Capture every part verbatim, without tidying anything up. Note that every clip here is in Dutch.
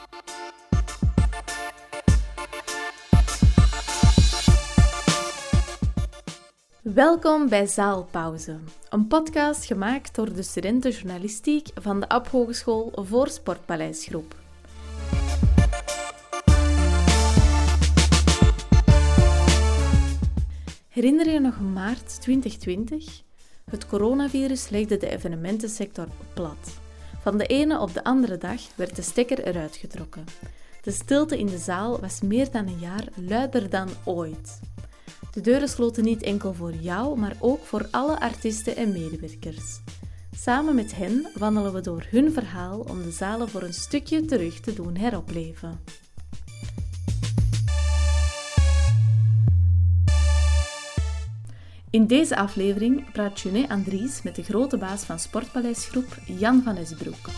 Welkom bij Zaalpauze, een podcast gemaakt door de studenten journalistiek van de A P Hogeschool voor Sportpaleisgroep. Herinner je nog maart twintig twintig? Het coronavirus legde de evenementensector plat. Van de ene op de andere dag werd de stekker eruit getrokken. De stilte in de zaal was meer dan een jaar luider dan ooit. De deuren sloten niet enkel voor jou, maar ook voor alle artiesten en medewerkers. Samen met hen wandelen we door hun verhaal om de zalen voor een stukje terug te doen heropleven. In deze aflevering praat Juné Andries met de grote baas van Sportpaleisgroep, Jan van Esbroek.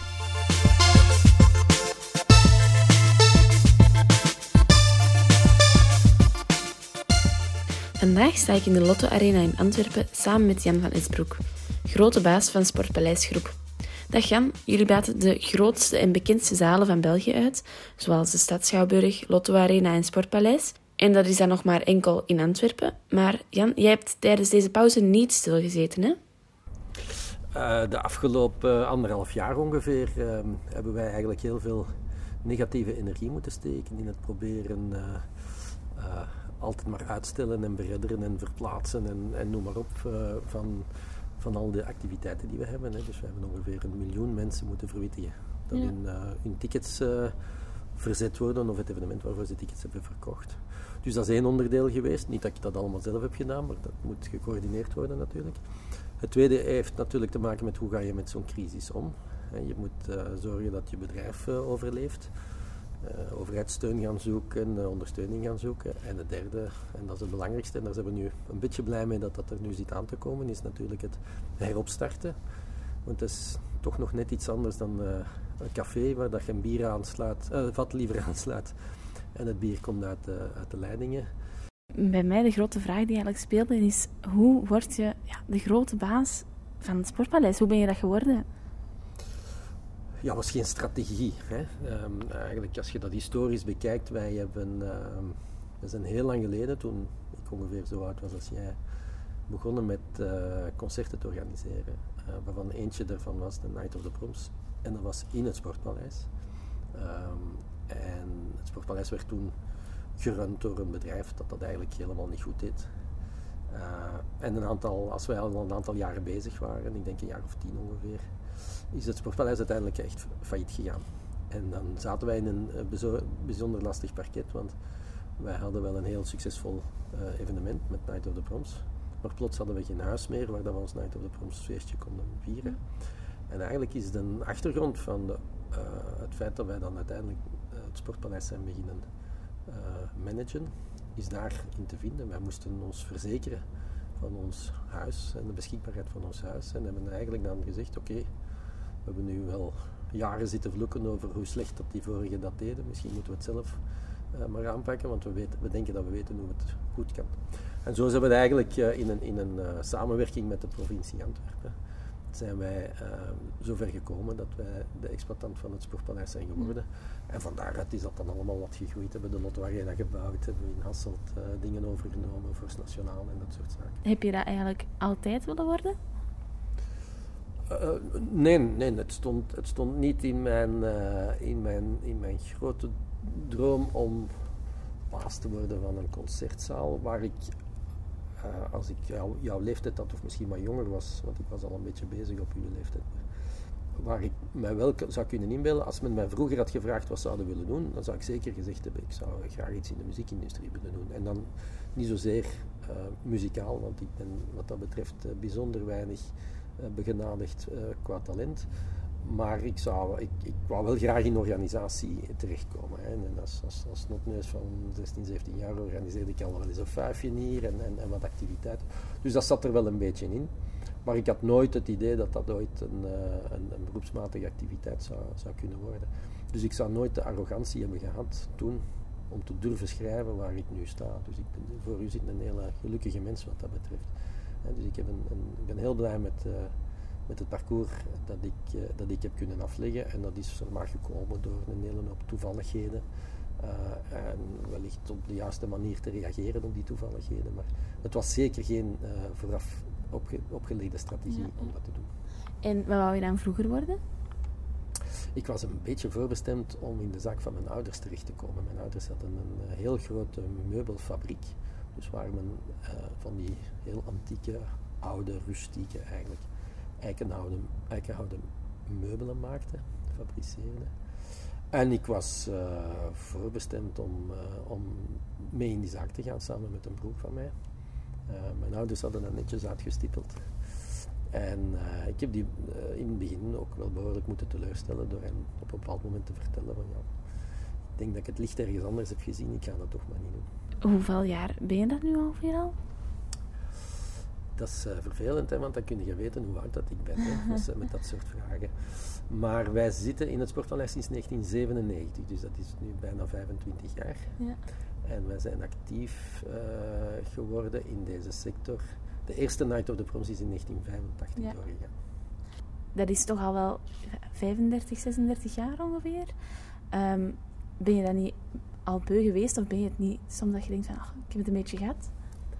Vandaag sta ik in de Lotto Arena in Antwerpen samen met Jan van Esbroek, grote baas van Sportpaleisgroep. Dag Jan, jullie baten de grootste en bekendste zalen van België uit, zoals de Stad Schouwburg, Lotto Arena en Sportpaleis. En dat is dan nog maar enkel in Antwerpen. Maar Jan, jij hebt tijdens deze pauze niet stilgezeten, hè? Uh, de afgelopen anderhalf jaar ongeveer uh, hebben wij eigenlijk heel veel negatieve energie moeten steken in het proberen uh, uh, altijd maar uitstellen en beredderen en verplaatsen en, en noem maar op uh, van, van al de activiteiten die we hebben. Hè. Dus we hebben ongeveer een miljoen mensen moeten verwittigen dat ja. hun, uh, hun tickets uh, verzet worden of het evenement waarvoor ze tickets hebben verkocht. Dus dat is één onderdeel geweest. Niet dat ik dat allemaal zelf heb gedaan, maar dat moet gecoördineerd worden natuurlijk. Het tweede heeft natuurlijk te maken met hoe ga je met zo'n crisis om. Je moet uh, zorgen dat je bedrijf uh, overleeft. Uh, overheidssteun gaan zoeken, uh, ondersteuning gaan zoeken. En het derde, en dat is het belangrijkste, en daar zijn we nu een beetje blij mee dat dat er nu zit aan te komen, is natuurlijk het heropstarten. Want het is toch nog net iets anders dan uh, een café waar dat je een bier aanslaat, uh, vat liever aanslaat. En het bier komt uit de, uit de leidingen. Bij mij de grote vraag die eigenlijk speelde is, hoe word je ja, de grote baas van het Sportpaleis? Hoe ben je dat geworden? Ja, was geen strategie. Hè. Um, eigenlijk, als je dat historisch bekijkt, wij hebben, um, we zijn heel lang geleden, toen ik ongeveer zo oud was als jij, begonnen met uh, concerten te organiseren. Uh, waarvan eentje daarvan was de Night of the Proms. En dat was in het Sportpaleis. Um, en het Sportpaleis werd toen gerund door een bedrijf dat dat eigenlijk helemaal niet goed deed. Uh, en een aantal, als wij al een aantal jaren bezig waren, ik denk een jaar of tien ongeveer, is het Sportpaleis uiteindelijk echt failliet gegaan. En dan zaten wij in een bijzonder lastig parket, want wij hadden wel een heel succesvol uh, evenement met Night of the Proms. Maar plots hadden we geen huis meer waar we ons Night of the Proms feestje konden vieren. En eigenlijk is de achtergrond van de, uh, het feit dat wij dan uiteindelijk uh, het Sportpaleis zijn beginnen uh, managen, is daarin te vinden. Wij moesten ons verzekeren van ons huis en de beschikbaarheid van ons huis. En hebben eigenlijk dan gezegd, oké, okay, we hebben nu wel jaren zitten vloeken over hoe slecht dat die vorigen dat deden. Misschien moeten we het zelf uh, maar aanpakken, want we, weten, we denken dat we weten hoe het goed kan. En zo zijn we eigenlijk uh, in een, in een uh, samenwerking met de provincie Antwerpen, zijn wij uh, zover gekomen dat wij de exploitant van het Sportpaleis zijn geworden. Mm. En van daaruit is dat dan allemaal wat gegroeid. Hebben we de Lotto Arena gebouwd, hebben we in Hasselt uh, dingen overgenomen, First Nationaal en dat soort zaken. Heb je dat eigenlijk altijd willen worden? Uh, nee, nee het, stond, het stond niet in mijn, uh, in, mijn, in mijn grote droom om baas te worden van een concertzaal, waar ik, uh, als ik jou, jouw leeftijd had, of misschien wat jonger was, want ik was al een beetje bezig op jullie leeftijd, waar ik mij wel zou kunnen inbeelden, als men mij vroeger had gevraagd wat zouden willen doen, dan zou ik zeker gezegd hebben, ik zou graag iets in de muziekindustrie willen doen. En dan niet zozeer uh, muzikaal, want ik ben wat dat betreft uh, bijzonder weinig uh, begenadigd uh, qua talent. Maar ik, zou, ik, ik wou wel graag in organisatie terechtkomen. Hè. En als, als, als snotneus van zestien, zeventien jaar organiseerde ik al wel eens een vijfje hier en, en, en wat activiteiten. Dus dat zat er wel een beetje in. Maar ik had nooit het idee dat dat ooit een, een, een beroepsmatige activiteit zou, zou kunnen worden. Dus ik zou nooit de arrogantie hebben gehad toen om te durven schrijven waar ik nu sta. Dus ik ben, voor u zit een hele gelukkige mens wat dat betreft. En dus ik, heb een, een, ik ben heel blij met, uh, met het parcours dat ik, uh, dat ik heb kunnen afleggen. En dat is maar gekomen door een hele hoop toevalligheden. Uh, en wellicht op de juiste manier te reageren op die toevalligheden. Maar het was zeker geen uh, vooraf opge- opgelegde strategie ja. om dat te doen. En wat wou je dan vroeger worden? Ik was een beetje voorbestemd om in de zak van mijn ouders terecht te komen. Mijn ouders hadden een heel grote meubelfabriek. Dus waar men uh, van die heel antieke, oude, rustieke eigenlijk eikenhouden, eikenhouden meubelen maakte, fabriceerde. En ik was uh, voorbestemd om, uh, om mee in die zaak te gaan samen met een broer van mij. Uh, mijn ouders hadden dat netjes uitgestippeld. En uh, ik heb die uh, in het begin ook wel behoorlijk moeten teleurstellen door hen op een bepaald moment te vertellen van ja, ik denk dat ik het licht ergens anders heb gezien, ik ga dat toch maar niet doen. Hoeveel jaar ben je dat nu ongeveer al? Dat is uh, vervelend, hè, want dan kun je weten hoe oud dat ik ben, hè, dus, uh, met dat soort vragen. Maar wij zitten in het Sportpaleis sinds negentien zevenennegentig, dus dat is nu bijna vijfentwintig jaar. Ja. En wij zijn actief uh, geworden in deze sector. De eerste Night of the Proms is in negentien vijfentachtig ja. doorgegaan. Dat is toch al wel vijfendertig, zesendertig jaar ongeveer. Um, ben je dat niet al beu geweest of ben je het niet soms dat je denkt van ach, ik heb het een beetje gehad?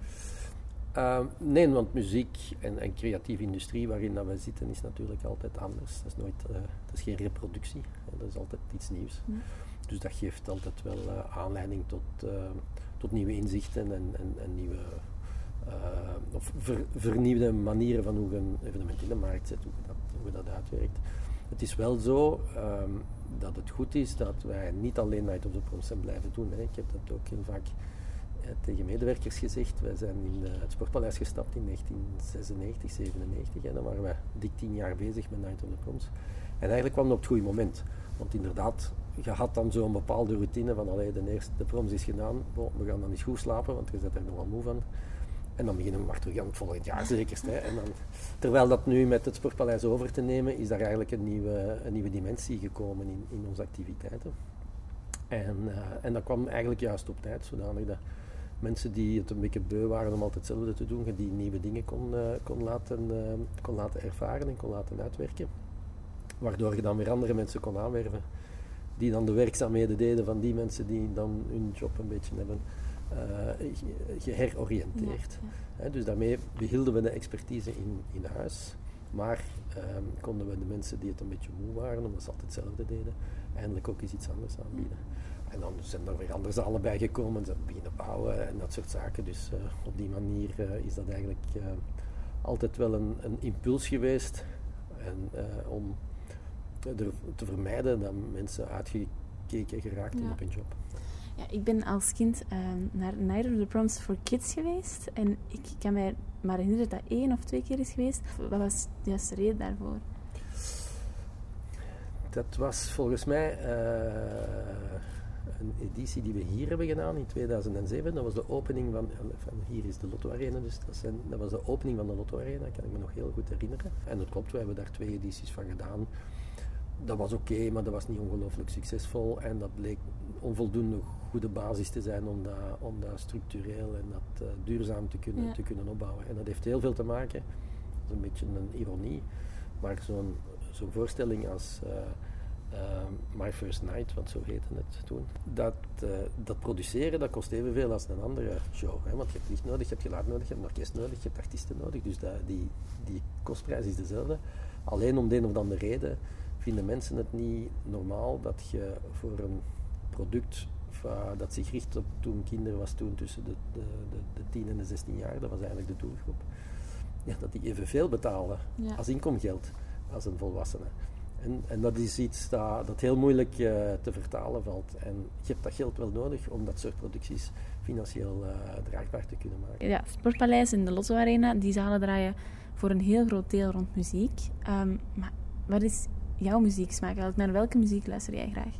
Uh, nee, want muziek en, en creatieve industrie waarin dat wij zitten is natuurlijk altijd anders. Dat is, nooit, uh, dat is geen reproductie, dat is altijd iets nieuws. Ja. Dus dat geeft altijd wel uh, aanleiding tot, uh, tot nieuwe inzichten en, en, en nieuwe, uh, of ver, vernieuwde manieren van hoe je een evenement in de markt zet, hoe je dat, hoe je dat uitwerkt. Het is wel zo um, dat het goed is dat wij niet alleen Night of the Proms zijn blijven doen. Hè. Ik heb dat ook heel vaak uh, tegen medewerkers gezegd. Wij zijn in de, het Sportpaleis gestapt in negentien zesennegentig, zevenennegentig en dan waren wij dik tien jaar bezig met Night of the Proms. En eigenlijk kwam het op het goede moment. Want inderdaad, je had dan zo'n bepaalde routine van allee, de eerste de proms is gedaan, bon, we gaan dan eens goed slapen, want je bent er nogal moe van. En dan beginnen we maar terug aan het volgend jaar zekerst. Hè. En dan, terwijl dat nu met het Sportpaleis over te nemen, is daar eigenlijk een nieuwe, een nieuwe dimensie gekomen in, in onze activiteiten. En, uh, en dat kwam eigenlijk juist op tijd, zodanig dat mensen die het een beetje beu waren om altijd hetzelfde te doen, die nieuwe dingen kon, uh, kon, laten, uh, kon laten ervaren en kon laten uitwerken. Waardoor je dan weer andere mensen kon aanwerven die dan de werkzaamheden deden van die mensen die dan hun job een beetje hebben uh, geheroriënteerd. Ja, ja. He, dus daarmee behielden we de expertise in, in huis, maar uh, konden we de mensen die het een beetje moe waren, omdat ze altijd hetzelfde deden, eindelijk ook eens iets anders aanbieden. Ja. En dan zijn er weer andere zalen bijgekomen, ze beginnen bouwen en dat soort zaken. Dus uh, op die manier uh, is dat eigenlijk uh, altijd wel een, een impuls geweest en, uh, om te vermijden dat mensen uitgekeken geraakten ja. op hun job. Ja, ik ben als kind uh, naar Night of the Proms for Kids geweest en ik kan mij maar herinneren dat dat één of twee keer is geweest. Wat was de juiste reden daarvoor? Dat was volgens mij uh, een editie die we hier hebben gedaan in tweeduizend zeven. Dat was de opening van, van hier is de Lotto Arena, dus dat, zijn, dat was de opening van de Lotto Arena, kan ik me nog heel goed herinneren. En dat klopt, we hebben daar twee edities van gedaan. Dat was oké, okay, maar dat was niet ongelooflijk succesvol en dat bleek onvoldoende goede basis te zijn om dat, om dat structureel en dat uh, duurzaam te kunnen, ja. te kunnen opbouwen. En dat heeft heel veel te maken, dat is een beetje een ironie, maar zo'n, zo'n voorstelling als uh, uh, My First Night, want zo heette het toen, dat, uh, dat produceren dat kost evenveel als een andere show. Hè? Want je hebt licht nodig, je hebt geluid nodig, je hebt een orkest nodig, je hebt artiesten nodig, dus dat, die, die kostprijs is dezelfde. Alleen om de een of andere reden vinden mensen het niet normaal dat je voor een product uh, dat zich richt op toen kinderen was toen tussen de, de, de, de tien en de zestien jaar, dat was eigenlijk de doelgroep, ja, dat die evenveel betalen ja. als inkomgeld als een volwassene. En, en dat is iets dat, dat heel moeilijk uh, te vertalen valt. En je hebt dat geld wel nodig om dat soort producties financieel uh, draagbaar te kunnen maken. Ja, Sportpaleis en de Lotto Arena, die zalen draaien voor een heel groot deel rond muziek. Um, maar wat is jouw muzieksmaak eigenlijk? Naar welke muziek luister jij graag?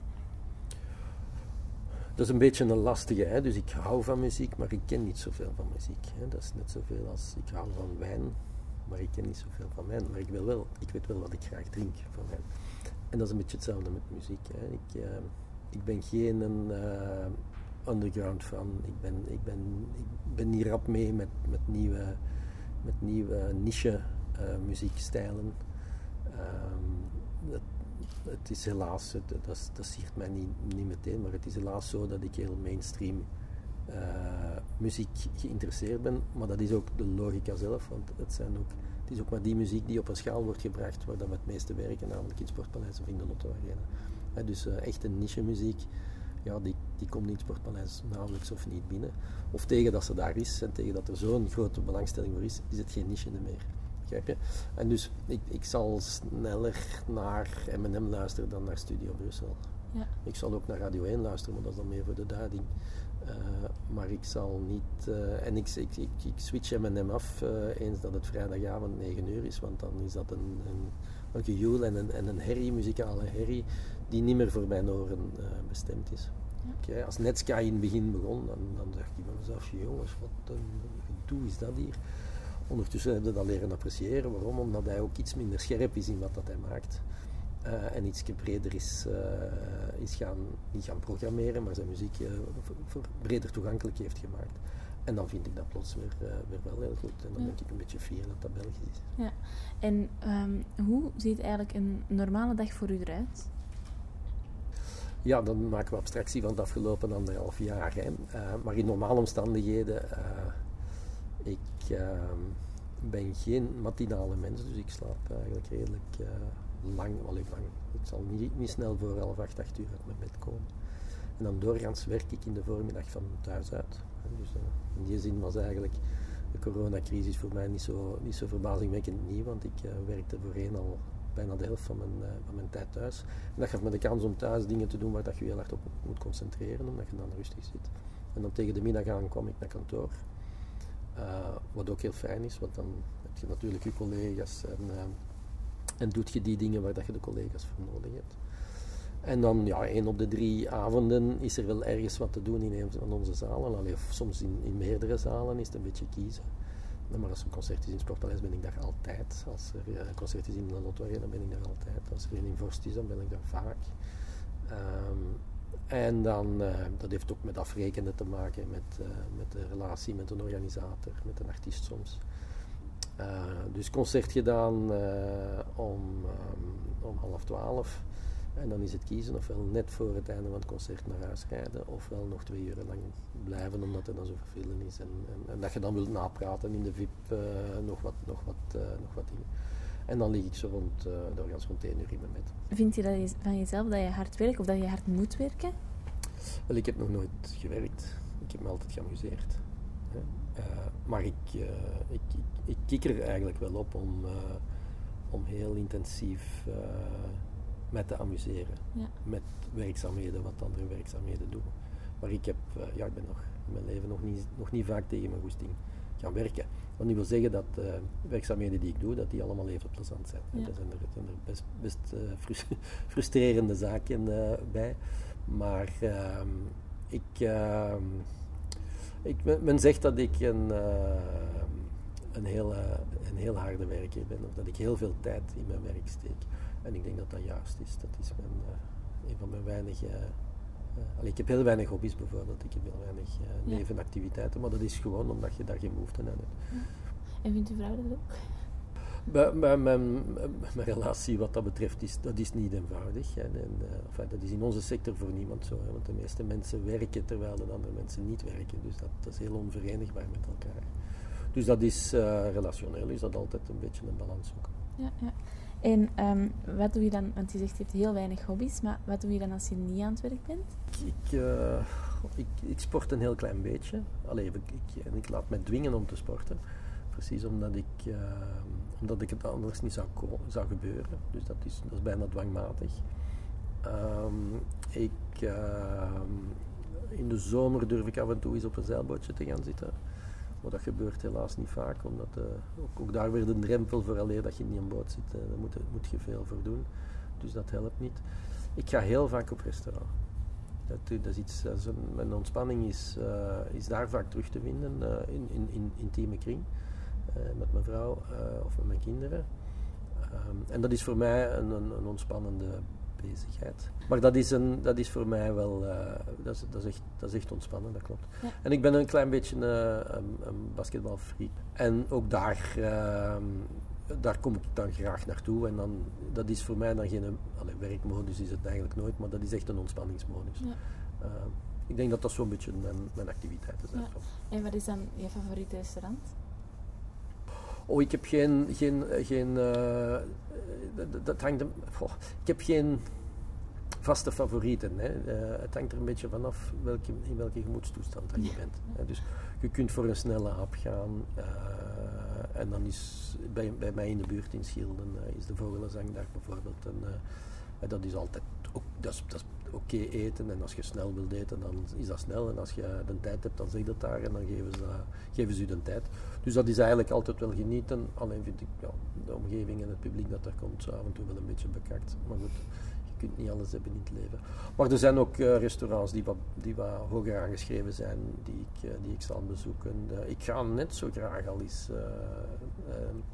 Dat is een beetje een lastige, hè? Dus ik hou van muziek, maar ik ken niet zoveel van muziek. Hè? Dat is net zoveel als ik hou van wijn, maar ik ken niet zoveel van wijn. Maar ik, wil wel, ik weet wel wat ik graag drink van wijn. En dat is een beetje hetzelfde met muziek. Hè? Ik, uh, ik ben geen uh, underground fan. Ik ben, ik ben, ik ben niet rap mee met, met nieuwe, met nieuwe niche uh, muziekstijlen. Um, het, het is helaas, het, dat, dat siert mij niet, niet meteen, maar het is helaas zo dat ik heel mainstream uh, muziek geïnteresseerd ben. Maar dat is ook de logica zelf, want het, zijn ook, het is ook maar die muziek die op een schaal wordt gebracht waar dat we het meeste werken, namelijk in het Sportpaleis of in de Lotto Arena. Uh, dus uh, echt een niche muziek. Ja, die, die komt in het Sportpaleis nauwelijks of niet binnen. Of tegen dat ze daar is en tegen dat er zo'n grote belangstelling voor is, is het geen niche meer. Begrijp je? En dus ik, ik zal sneller naar M en M luisteren dan naar Studio Brussel. Ja. Ik zal ook naar Radio één luisteren, maar dat is dan meer voor de duiding. Uh, maar ik zal niet... Uh, en ik, ik, ik, ik switch M en M af uh, eens dat het vrijdagavond negen uur is, want dan is dat een, een, een gejoel en een, en een herrie, muzikale herrie, die niet meer voor mijn oren uh, bestemd is. Ja. Okay, als Netsky in het begin begon, dan, dan dacht ik bij mezelf, jongens, wat een gedoe is dat hier. Ondertussen heb je dat leren appreciëren. Waarom? Omdat hij ook iets minder scherp is in wat dat hij maakt. Uh, en iets breder is, uh, is gaan, niet gaan programmeren, maar zijn muziek uh, voor, voor breder toegankelijk heeft gemaakt. En dan vind ik dat plots weer, uh, weer wel heel goed. En dan ja. ben ik een beetje fier dat dat Belgisch is. Ja. En um, hoe ziet eigenlijk een normale dag voor u eruit? Ja, dan maken we abstractie van het afgelopen anderhalf jaar. Hè. Uh, maar in normale omstandigheden, uh, ik uh, ben geen matinale mens, dus ik slaap eigenlijk redelijk uh, lang, wel even lang. Ik zal niet, niet snel voor half acht, acht uur uit mijn bed komen. En dan doorgaans werk ik in de voormiddag van thuis uit. Dus uh, in die zin was eigenlijk de coronacrisis voor mij niet zo, niet zo verbazingwekkend nieuw, want ik uh, werkte voorheen al bijna de helft van mijn, uh, van mijn tijd thuis. En dat gaf me de kans om thuis dingen te doen waar dat je heel hard op moet concentreren, omdat je dan rustig zit. En dan tegen de middag aan kwam ik naar kantoor. Uh, wat ook heel fijn is, want dan heb je natuurlijk je collega's en, uh, en doet je die dingen waar dat je de collega's voor nodig hebt. En dan, ja, één op de drie avonden is er wel ergens wat te doen in een van onze zalen. Allee, of soms in, in meerdere zalen is het een beetje kiezen. Maar als er een concert is in het Sportpaleis ben ik daar altijd. Als er een concert is in de Lotto Arena ben ik daar altijd. Als er een in Vorst is, dan ben ik daar vaak. Um, en dan, uh, dat heeft ook met afrekenen te maken, met, uh, met de relatie met een organisator, met een artiest soms. Uh, dus concert gedaan uh, om, um, om half twaalf. En dan is het kiezen ofwel net voor het einde van het concert naar huis rijden, ofwel nog twee uur lang blijven omdat het dan zo vervelend is. En, en, en dat je dan wilt napraten in de V I P, uh, nog, wat, nog, wat, uh, nog wat dingen. En dan lig ik zo rond, uh, doorgaans rond één uur in mijn bed. Vind je, dat je van jezelf dat je hard werkt of dat je hard moet werken? Wel, ik heb nog nooit gewerkt. Ik heb me altijd geamuseerd. Hè. Uh, maar ik, uh, ik, ik, ik kikker er eigenlijk wel op om, uh, om heel intensief uh, mij te amuseren. Ja. Met werkzaamheden, wat andere werkzaamheden doen. Maar ik heb, uh, ja, ik ben nog in mijn leven nog niet, nog niet vaak tegen mijn goesting gaan werken. Wat niet wil zeggen dat uh, werkzaamheden die ik doe, dat die allemaal even plezant zijn. Ja. Er zijn er, zijn er best, best uh, frustrerende zaken uh, bij. Maar uh, ik, uh, ik, men zegt dat ik een, uh, een, heel, uh, een heel harde werker ben, of dat ik heel veel tijd in mijn werk steek. En ik denk dat dat juist is. Dat is mijn, uh, een van mijn weinige... Uh, uh, allee, ik heb heel weinig hobby's bijvoorbeeld, ik heb heel weinig uh, nevenactiviteiten, maar dat is gewoon omdat je daar geen behoefte aan hebt. Ja. En vindt uw vrouw dat ook? Bij, bij mijn, mijn relatie wat dat betreft, is, dat is niet eenvoudig. Hè. En, uh, enfin, dat is in onze sector voor niemand zo. Hè, want de meeste mensen werken terwijl de andere mensen niet werken. Dus dat, dat is heel onverenigbaar met elkaar. Dus dat is uh, relationeel, is dat altijd een beetje een balans zoeken. Ja, ja. En um, wat doe je dan, want je zegt je hebt heel weinig hobby's, maar wat doe je dan als je niet aan het werk bent? Ik, uh, ik, ik sport een heel klein beetje. Allee, ik, ik, en ik laat me dwingen om te sporten. Precies omdat ik, uh, omdat ik het anders niet zou, zou gebeuren. Dus dat is, dat is bijna dwangmatig. Um, ik, uh, in de zomer durf ik af en toe eens op een zeilbootje te gaan zitten. Maar dat gebeurt helaas niet vaak, omdat uh, ook, ook daar weer een drempel vooraleer dat je niet aan boord zit. Uh, daar moet, moet je veel voor doen. Dus dat helpt niet. Ik ga heel vaak op restaurant. Dat, dat is iets, dat is een, mijn ontspanning is, uh, is daar vaak terug te vinden uh, in, in, in intieme kring. Uh, met mijn vrouw uh, of met mijn kinderen. Um, en dat is voor mij een, een, een ontspannende bezigheid. Maar dat is, een, dat is voor mij wel, uh, dat, is, dat, is echt, dat is echt ontspannen, dat klopt. Ja. En ik ben een klein beetje uh, een, een basketbalfreak. En ook daar uh, daar kom ik dan graag naartoe. En dan, dat is voor mij dan geen... Allee, werkmodus is het eigenlijk nooit, maar dat is echt een ontspanningsmodus. Ja. Uh, ik denk dat dat zo'n beetje mijn, mijn activiteiten zijn. Ja. En wat is dan je favoriete restaurant? Oh, ik heb geen... geen, geen uh, dat, dat hangt... Oh, ik heb geen vaste favorieten. Hè. Uh, het hangt er een beetje vanaf welke, in welke gemoedstoestand dat je bent. Hè. Dus je kunt voor een snelle hap gaan. Uh, en dan is bij, bij mij in de buurt in Schilden uh, is de Vogelenzangdag bijvoorbeeld. En, uh, dat is altijd ook, dat is, dat is oké okay eten. En als je snel wilt eten, dan is dat snel. En als je de tijd hebt, dan zeg je dat daar en dan geven ze, uh, geven ze u de tijd. Dus dat is eigenlijk altijd wel genieten. Alleen vind ik ja, de omgeving en het publiek dat daar komt zo af en toe wel een beetje bekakt. Maar goed, je kunt niet alles hebben in het leven. Maar er zijn ook uh, restaurants die wat, die wat hoger aangeschreven zijn, die ik, uh, die ik zal bezoeken. Uh, ik ga net zo graag al eens uh, uh,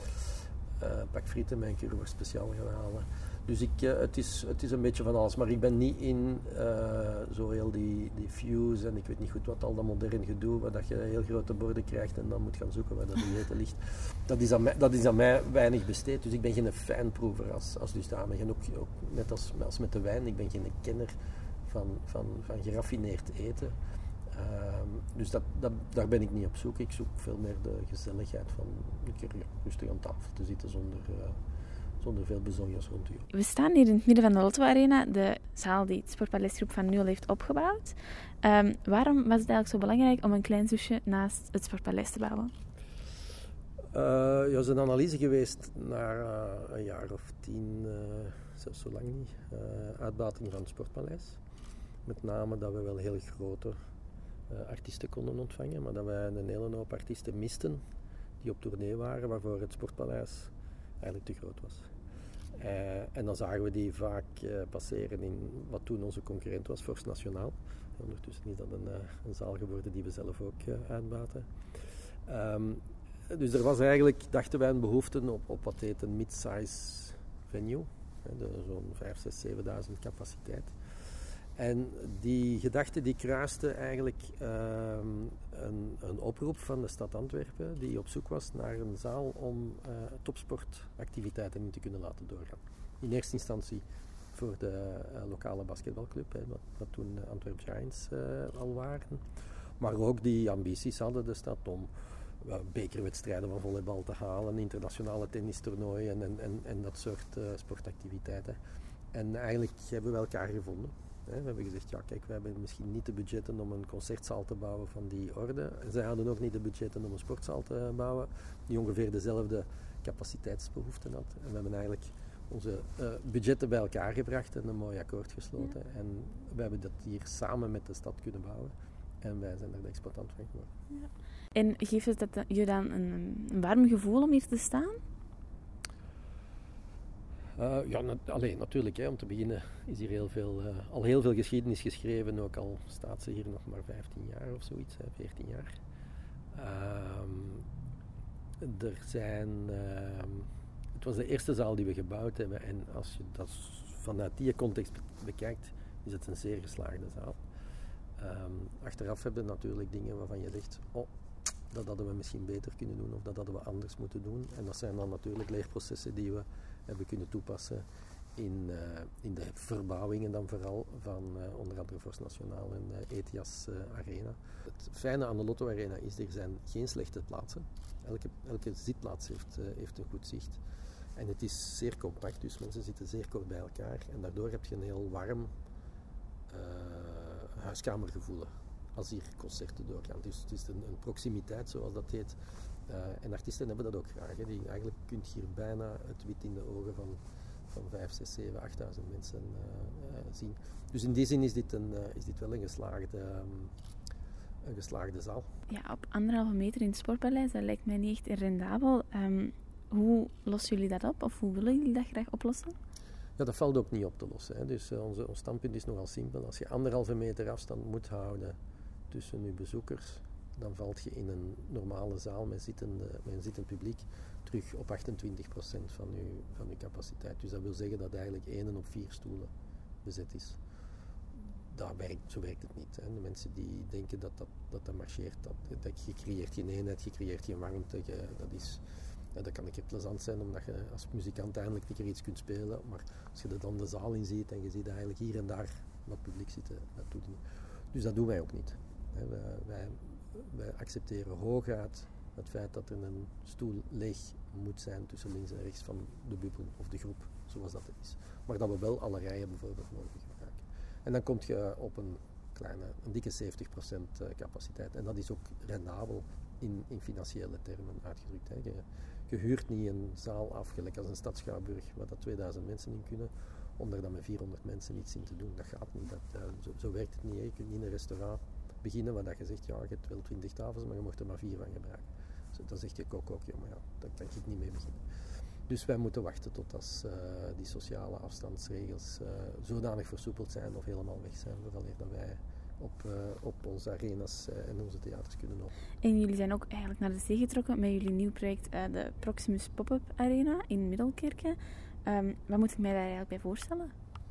uh, pak frieten met een curry speciaal gaan halen. Dus ik, uh, het, is, het is een beetje van alles. Maar ik ben niet in uh, zo heel die, die fuse en ik weet niet goed wat al dat modern gedoe, waar dat je heel grote borden krijgt en dan moet gaan zoeken waar dat de eten ligt. Dat is, aan mij, dat is aan mij weinig besteed. Dus ik ben geen fijnproever als, als dusdanig. En ook, ook net als, als met de wijn, ik ben geen kenner van, van, van geraffineerd eten. Uh, dus dat, dat, daar ben ik niet op zoek. Ik zoek veel meer de gezelligheid van een keer ja, rustig aan tafel te zitten zonder... Uh, zonder veel bezonjes rond u. We staan hier in het midden van de Lotto Arena, de zaal die het Sportpaleisgroep van Nul heeft opgebouwd. Um, waarom was het eigenlijk zo belangrijk om een klein zusje naast het Sportpaleis te bouwen? Uh, ja, er is een analyse geweest na uh, een jaar of tien, uh, zelfs zo lang niet, uh, uitbating van het Sportpaleis. Met name dat we wel heel grote uh, artiesten konden ontvangen, maar dat wij een hele hoop artiesten misten die op tournee waren, waarvoor het Sportpaleis eigenlijk te groot was. Uh, en dan zagen we die vaak uh, passeren in wat toen onze concurrent was, Force Nationaal. Ondertussen is dat een, uh, een zaal geworden die we zelf ook uh, uitbaten. Um, dus er was eigenlijk, dachten wij, een behoefte op, op wat heet een mid-size venue. Hè, zo'n vijf, zes, zevenduizend capaciteit. En die gedachte die kruiste eigenlijk uh, een, een oproep van de stad Antwerpen die op zoek was naar een zaal om uh, topsportactiviteiten in te kunnen laten doorgaan. In eerste instantie voor de uh, lokale basketbalclub, hè, wat, wat toen Antwerp Giants uh, al waren. Maar ook die ambities hadden de stad om uh, bekerwedstrijden van volleybal te halen, internationale tennistoernooien en, en, en, en dat soort uh, sportactiviteiten. En eigenlijk hebben we elkaar gevonden. We hebben gezegd, ja kijk, we hebben misschien niet de budgetten om een concertzaal te bouwen van die orde. Zij hadden ook niet de budgetten om een sportzaal te bouwen, die ongeveer dezelfde capaciteitsbehoeften had. En we hebben eigenlijk onze uh, budgetten bij elkaar gebracht en een mooi akkoord gesloten. Ja. En we hebben dat hier samen met de stad kunnen bouwen. En wij zijn daar de exploitant van geworden. Ja. En geeft het dat je dan een, een warm gevoel om hier te staan? Uh, ja, na, alleen natuurlijk, hè, om te beginnen is hier heel veel, uh, al heel veel geschiedenis geschreven, ook al staat ze hier nog maar vijftien jaar of zoiets, hè, veertien jaar. Uh, er zijn, uh, het was de eerste zaal die we gebouwd hebben en als je dat vanuit die context bekijkt, is het een zeer geslaagde zaal. Um, achteraf hebben we natuurlijk dingen waarvan je zegt, oh, dat hadden we misschien beter kunnen doen of dat hadden we anders moeten doen. En dat zijn dan natuurlijk leerprocessen die we hebben kunnen toepassen in, uh, in de verbouwingen dan vooral van uh, onder andere Force Nationaal en uh, Ethias uh, Arena. Het fijne aan de Lotto Arena is, er zijn geen slechte plaatsen. Elke, elke zitplaats heeft, uh, heeft een goed zicht. En het is zeer compact, dus mensen zitten zeer kort bij elkaar. En daardoor heb je een heel warm uh, huiskamergevoel als hier concerten doorgaan. Dus het is een, een proximiteit, zoals dat heet. Uh, en artiesten hebben dat ook graag. Hè. Die, eigenlijk kun je hier bijna het wit in de ogen van, van vijf, zes, zeven, achtduizend mensen uh, uh, zien. Dus in die zin is dit, een, uh, is dit wel een geslaagde, um, een geslaagde zaal. Ja, op anderhalve meter in het Sportpaleis, dat lijkt mij niet echt rendabel. Um, hoe lossen jullie dat op? Of hoe willen jullie dat graag oplossen? Ja, dat valt ook niet op te lossen. Hè. Dus uh, onze, ons standpunt is nogal simpel. Als je anderhalve meter afstand moet houden tussen je bezoekers, dan valt je in een normale zaal met, zittende, met een zittend publiek terug op achtentwintig procent van je, van je capaciteit. Dus dat wil zeggen dat eigenlijk één op vier stoelen bezet is. Dat werkt, zo werkt het niet. Hè. De mensen die denken dat dat, dat, dat marcheert, dat, dat je creëert geen eenheid, je creëert geen warmte. Je, dat is, Ja, dat kan een keer plezant zijn, omdat je als muzikant eindelijk een keer iets kunt spelen. Maar als je er dan de zaal in ziet en je ziet eigenlijk hier en daar wat publiek zitten, dat doet niet. Dus dat doen wij ook niet. Wij, wij, wij accepteren hooguit het feit dat er een stoel leeg moet zijn tussen links en rechts van de bubbel of de groep, zoals dat is. Maar dat we wel alle rijen bijvoorbeeld mogen gebruiken. En dan kom je op een kleine, een dikke zeventig procent capaciteit. En dat is ook rendabel in, in financiële termen uitgedrukt. Hè. Je, je huurt niet een zaal af, gelijk als een Stadsschouwburg, waar dat tweeduizend mensen in kunnen, om daar dan met vierhonderd mensen iets in te doen. Dat gaat niet. Dat, uh, zo, zo werkt het niet. Hè. Je kunt niet in een restaurant beginnen waar dat je zegt, ja, je hebt wel twintig tafels, maar je mocht er maar vier van gebruiken. Dus dan zegt je kok ook, ja, maar ja, daar kan ik niet mee beginnen. Dus wij moeten wachten tot als uh, die sociale afstandsregels uh, zodanig versoepeld zijn of helemaal weg zijn, vooraleer dat wij op, uh, op onze arenas uh, en onze theaters kunnen openen. En jullie zijn ook eigenlijk naar de zee getrokken met jullie nieuw project, uh, de Proximus Pop-up Arena in Middelkerke. Um, wat moet ik mij daar eigenlijk bij voorstellen?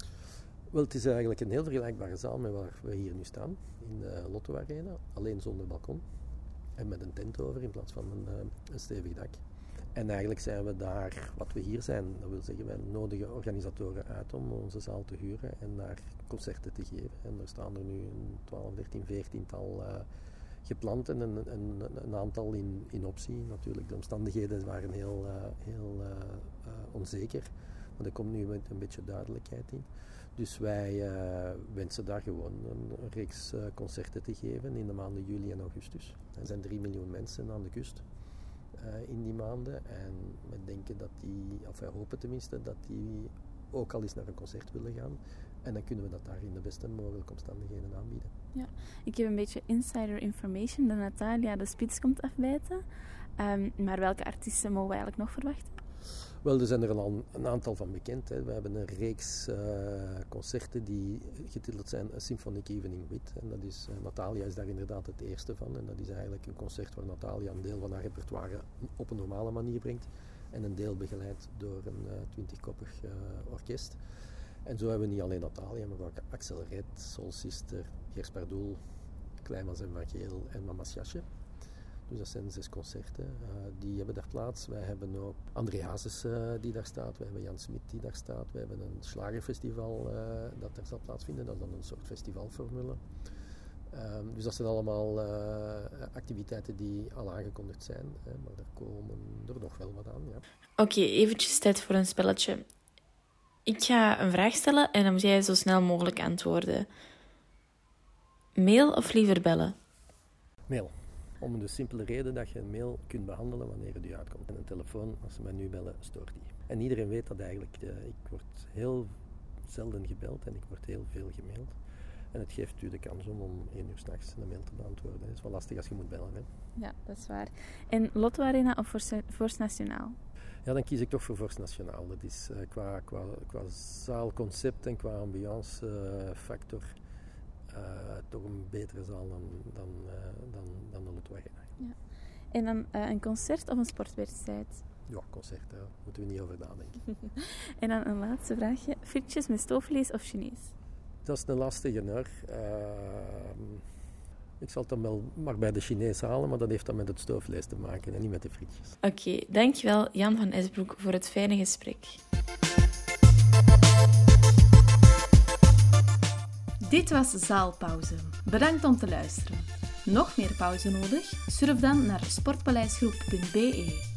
Wel, het is eigenlijk een heel vergelijkbare zaal met waar we hier nu staan, in de Lotto Arena, alleen zonder balkon en met een tent over in plaats van een, uh, een stevig dak. En eigenlijk zijn we daar, wat we hier zijn, dat wil zeggen, wij nodigen organisatoren uit om onze zaal te huren en daar concerten te geven. En er staan er nu een twaalf, dertien, veertien tal uh, gepland en een, een, een aantal in, in optie. Natuurlijk, de omstandigheden waren heel, uh, heel uh, uh, onzeker, maar er komt nu met een beetje duidelijkheid in. Dus wij uh, wensen daar gewoon een, een reeks uh, concerten te geven in de maanden juli en augustus. Er zijn drie miljoen mensen aan de kust. Uh, in die maanden en we denken dat die, of wij hopen tenminste, dat die ook al eens naar een concert willen gaan en dan kunnen we dat daar in de beste mogelijke omstandigheden aanbieden. Ja, ik heb een beetje insider information dat Natalia de spits komt afbijten, um, maar welke artiesten mogen we eigenlijk nog verwachten? Wel, er zijn er al een aantal van bekend. Hè. We hebben een reeks uh, concerten die getiteld zijn A Symphonic Evening With. En dat is, uh, Natalia is daar inderdaad het eerste van. En dat is eigenlijk een concert waar Natalia een deel van haar repertoire op een normale manier brengt. En een deel begeleid door een twintigkoppig uh, uh, orkest. En zo hebben we niet alleen Natalia, maar ook Axel Red, Soul Sister, Gers Pardoel, Kleimans en Van Geel en Mama's Jasje. Dus dat zijn zes concerten, uh, die hebben daar plaats. Wij hebben ook André Hazes uh, die daar staat, wij hebben Jan Smit die daar staat, wij hebben een slagerfestival uh, dat daar zal plaatsvinden, dat is dan een soort festivalformule. Um, dus dat zijn allemaal uh, activiteiten die al aangekondigd zijn, hè, maar er komen er nog wel wat aan. Ja. Oké, okay, eventjes tijd voor een spelletje. Ik ga een vraag stellen en dan moet jij zo snel mogelijk antwoorden. Mail of liever bellen? Mail. Om de simpele reden dat je een mail kunt behandelen wanneer het u uitkomt. En een telefoon, als ze mij nu bellen, stoort die. En iedereen weet dat eigenlijk, uh, ik word heel zelden gebeld en ik word heel veel gemaild. En het geeft u de kans om om één uur 's nachts een mail te beantwoorden. Het is wel lastig als je moet bellen. Hè? Ja, dat is waar. En Lotto Arena of Forst Nationaal? Ja, dan kies ik toch voor Forst Nationaal. Dat is uh, qua, qua, qua zaalconcept en qua ambiance uh, factor uh, toch een betere zaal dan, dan, uh, dan, dan de Lotto Arena. Ja. En dan uh, een concert of een sportwedstrijd? Ja, concert, daar moeten we niet over nadenken. En dan een laatste vraagje. Frietjes met stoofvlees of Chinees? Dat is een lastige, hoor. Uh, ik zal het dan wel maar bij de Chinees halen, maar dat heeft dan met het stoofvlees te maken en niet met de frietjes. Oké, okay, dankjewel Jan van Esbroek voor het fijne gesprek. Dit was Zaalpauze. Bedankt om te luisteren. Nog meer pauze nodig? Surf dan naar sportpaleisgroep punt b e.